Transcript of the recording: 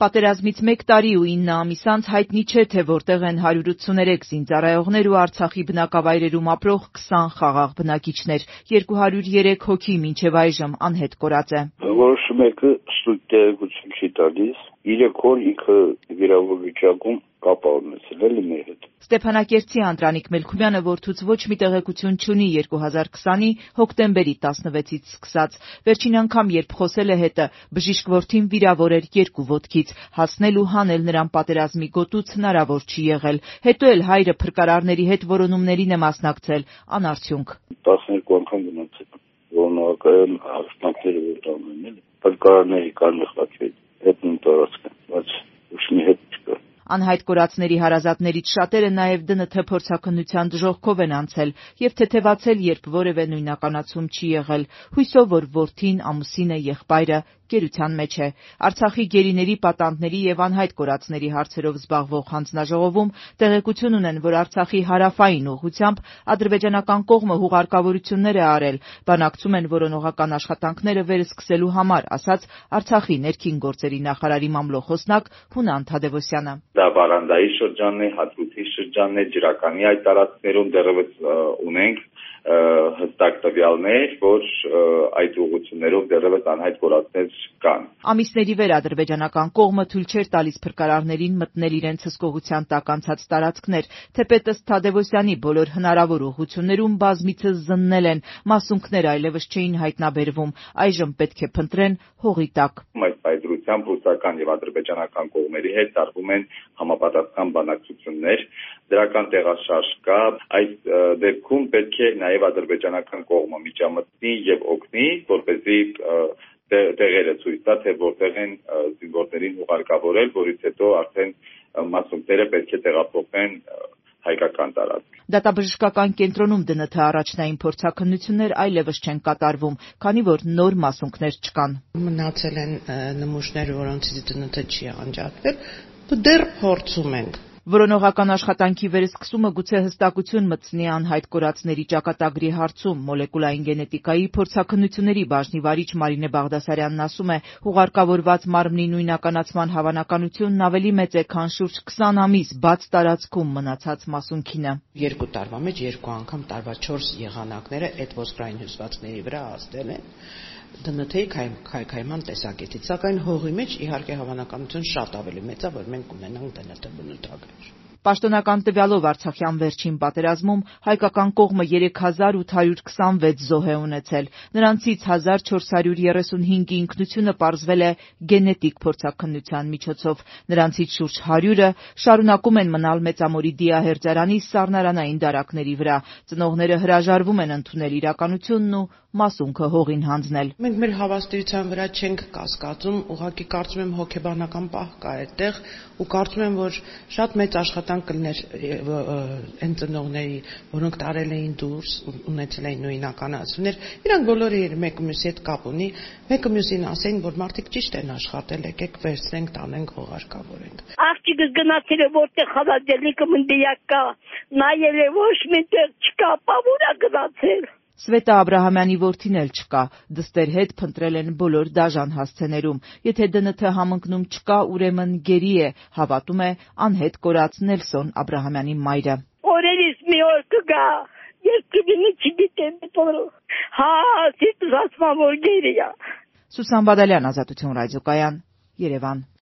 Պատերազմից 1 տարի ու 9 ամիս անց հայտնի չէ, թե որտեղ են 183 զինծառայողներ ու Արցախի բնակավայրերում ապրող 20 խաղաղ բնակիչներ, 203 հոգի մինչև այժմ անհետ կորած է։ Որոշ մեկը ստույգ տեղեկություն չի տալիս, 3 օր ինքը վիրավոր վիճակում կապ ունեցել էլի մեր հետ։ Ստեփանակերտի Անդրանիկ Մելքումյանը որդուց ոչ մի տեղեկություն չունի 2020-ի հոկտեմբերի 16-ից սկսած։ Վերջին անգամ, երբ խոսել է հետը, բժիշկ որդին վիրավոր էր 2 ոտքից, հասնել ու հանել նրան պատերազմի գոտուց հնարավոր չի եղել։ Հետո էլ հայրը փրկարարների հետ որոնումներին է մասնակցել, անարդյունք։ 12 անգամ գնացել, որոնական աշխատանքները որ տանում են, փրկարարների կարմիր խաչի հետ տարածք, բայց ոչ մի հետ չկա։ Անհայտ կորածների հարազատներից շատերը նաև ԴՆԹ փորձաքննության դժոխքով են անցել եւ թեթեվացել, երբ որևէ նույնականացում չի եղել, հույսով, որ որդին, ամուսինը, եղբայրը գերության մեջ է։ Արցախի գերիների, պատանդների եւ անհայտ կորածների հարցերով զբաղվող հանձնաժողովում տեղեկություն ունեն, որ Արցախի հարավային ուղղությամբ ադրբեջանական կողմը հուղարկավորություններ է արել, բանակցում են որոնողական աշխատանքները վերսկսելու համար, ասաց Արցախի ներքին գործերի նախարարի մամլոխոսնակ Հունան Թադևոսյանը։ Դա Վարանդայի շրջանն է, Հադրութի շրջանն է, Ջրականի այդ տարածքներում դեռևս ունենք հստակ տվյալներ, որ այդ ուղղություններով դեռևս անհայտ կորածներ կան։ Ամիսների վեր ադրբեջանական կողմը թույլ չէր տալիս փրկարարներին մտնել իրենց հսկողության տակ անցած տարածքներ, թեպետ ըստ Թադևոսյանի բոլոր հնարավոր ուղղություններում բազմիցս զննել են, մասունքներ այլևս չէին հայտնաբերվում, այժմ պետք է փնտրեն հողի տակ։ Այդ պայծրությամբ ռուսական եւ ադրբեջանական կողմերի հետ տարվում են համապատասխան բանակցություններ, դրական տեղաշարժ կա, այս դեպքում պետք է նաեւ ադրբեջանական կողմը միջամտի եւ օգնի, որպեսզի տեղերը ցույց տա, թե որտեղ են զինվորներին ուղարկավորել, որից հետո արդեն մասունքները պետք է տեղափոխեն հայկական տարածք։ Դատաբժշկական կենտրոնում ԴՆԹ առաջնային փորձաքննություններ այլևս չեն կատարվում, քանի որ նոր մասունքներ չկան։ Մնացել են նմուշներ, որոնցից ԴՆԹ չի անջատվել, դեռ փորձում ենք։ Որոնողական աշխատանքի վերսկսումը գուցե հստակություն մտցնի անհայտ կորածների ճակատագրի հարցում։ Մոլեկուլային գենետիկայի փորձաքննությունների բաժնի վարիչ Մարինե Բաղդասարյանն ասում է, հուղարկավորված մարմնի նույնականացման հավանականությունն ավելի մեծ է, քան շուրջ 20 ամիս բաց տարածքում մնացած մասունքինը։ 2 տարվա մեջ 2 անգամ տարվա 4 եղանակները այդ ոսկրային հյուսվածքների վրա ազդել են ԴՆԹ-ի քայքայման տեսակետից, սակայն հողի մեջ իհարկե հավանականություն շատ ավելի մեծ է, որ մենք ունենանք ԴՆԹ բնութագրեր։ Պաշտոնական տվյալով Արցախյան վերջին պատերազմում հայկական կողմը 3826 զոհ է ունեցել, նրանցից 1435-ի ինքնությունը պարզվել է գենետիկ փորձաքննության միջոցով, նրանցից շուրջ 100-ը շարունակում են մնալ Մեծամորի դիահերձարանի սառնարանային դարակների վրա, ծնողները հրաժարվում են ընդունել իրականությունն ու մասունքը հողին հանձնել։ Մենք մեր հավաստիության վրա չենք կասկածում, ուղղակի կարծում եմ հոգեբանական պահ կա այդտեղ ու կարծում եմ, որ շատ մեծ աշխատանք կլներ այն ծնողների, որոնք տարել էին դուրս, ունեցել էին նույնականացումներ, իրանք բոլորը մեկը մյուսի հետ կապ ունի, մեկը մյուսին ասեն, որ մարդիկ ճիշտ են աշխատել, եկեք վերցնենք, տանենք, հողարկավորենք։ Աղջիկս գնացել է որտեղ խաղաձելիկը մնդիակ կա, նայել է ոչ միտեղ չկա, պավուրա գնացել։ Սվետա Աբրահամյանի որդին էլ չկա, դստեր հետ փնտրել են բոլոր դաժան հասցեներում։ Եթե ԴՆԹ համընկնում չկա, ուրեմն գերի է, հավատում է անհետ կորած Նելսոն Աբրահամյանի մայրը։ Օրերից մի օր կգա, երբ կգինի չգիտեմ, հա, սիրտս ասում որ գերի է։ Սուսան Բադալյան, Ազատություն ռադիոկայան, Երևան։